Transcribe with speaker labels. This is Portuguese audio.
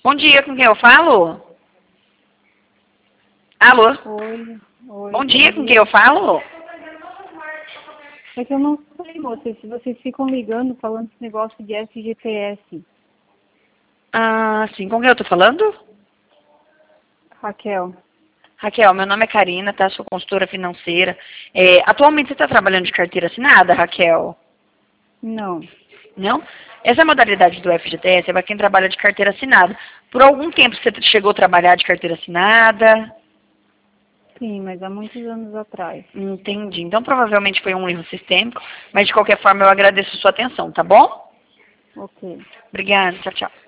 Speaker 1: Bom dia, com quem eu falo? Alô?
Speaker 2: Oi,
Speaker 1: Bom dia, com quem eu falo?
Speaker 2: É que eu não sei, moça, se vocês ficam ligando falando esse negócio de FGTS.
Speaker 1: Ah, sim, com quem eu tô falando?
Speaker 2: Raquel,
Speaker 1: Raquel, meu nome é Karina, tá? Sou consultora financeira. Atualmente você está trabalhando de carteira assinada, Raquel?
Speaker 2: não.
Speaker 1: Não? Essa modalidade do FGTS é para quem trabalha de carteira assinada. Por algum tempo você chegou a trabalhar de carteira assinada?
Speaker 2: Sim, mas há muitos anos atrás.
Speaker 1: Entendi. Então provavelmente foi um erro sistêmico, mas de qualquer forma eu agradeço a sua atenção, tá bom?
Speaker 2: Ok.
Speaker 1: Obrigada, tchau, tchau.